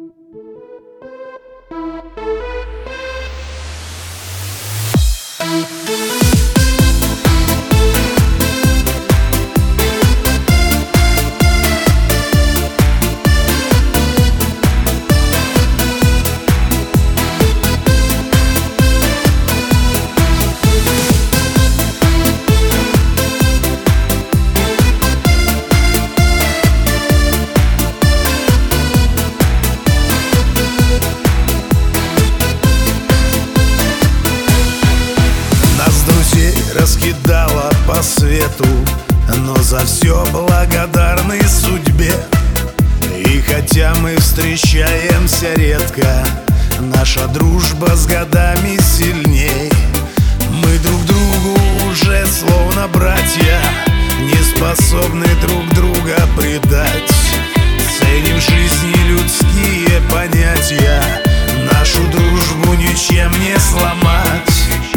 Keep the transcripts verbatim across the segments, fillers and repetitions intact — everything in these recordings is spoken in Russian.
Раскидала по свету, но за все благодарны судьбе. И хотя мы встречаемся редко, наша дружба с годами сильней. Мы друг другу уже словно братья, не способны друг друга предать. Ценим в жизни людские понятия, нашу дружбу ничем не сломать.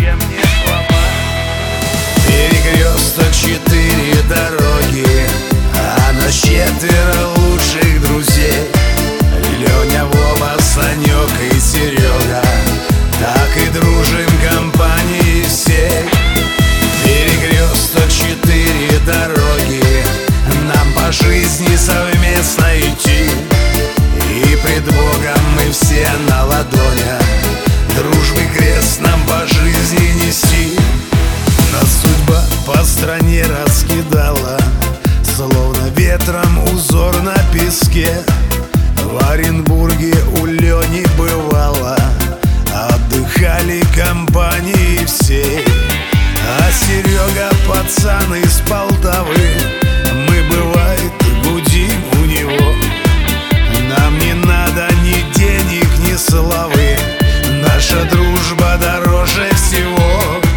Перекресток, четыре дороги, а нас четверо лучших друзей: Леня, Вова, Санек и Серега. Так и дружим компанией всей. Перекресток, четыре дороги, нам по жизни совместно идти. И пред Богом мы все на ладонях, дружбы крест нам по жизни нести. Нас судьба по стране раскидала, словно ветром узор на песке. В Оренбурге у Лени бывало, отдыхали компанией всей. А Серега пацан из Полтавы, мы бывает гудим у него. Нам не надо ни денег, ни славы, наша дружба дороже всего.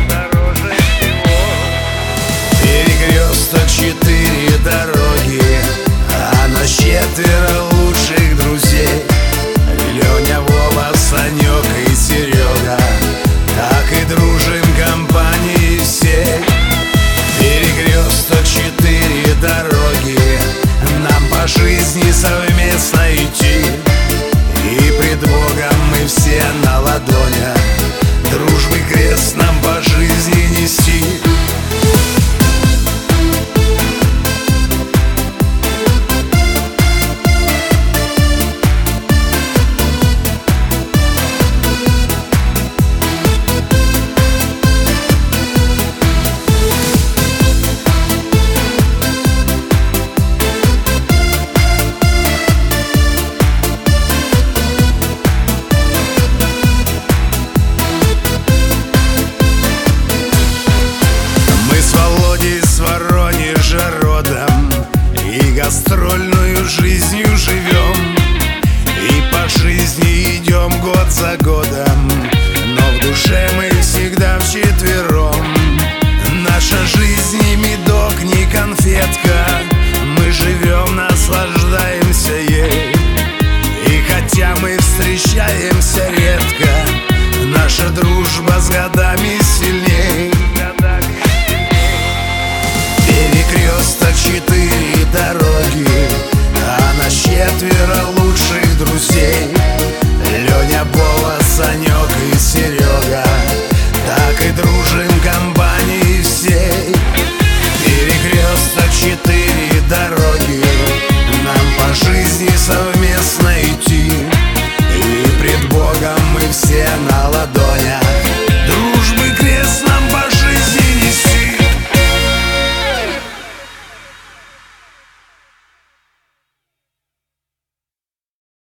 Перекресток, четыре дороги, а нас четверо лучших друзей: Леня, Вова, Санек и Серега. Так и дружим компанией всей. Перекресток, четыре дороги, нам по жизни совместно идти. И пред Богом мы все на ладонях, дружбы крест нам по жизни нести. Гастрольную жизнью живем, и по жизни идем год за годом, но в душе мы всегда вчетвером. Наша жизнь не медок, не конфетка, мы живем, наслаждаемся ей. И хотя мы встречаемся редко, наша дружба с годами сильней. Перекресток, четыре дороги, а нас четверо лучших друзей: Леня, Вова, Санек и Серега. Так и дружим компанией всей. Перекресток, четыре дороги, нам по жизни совместно идти. И пред Богом мы все на ладони,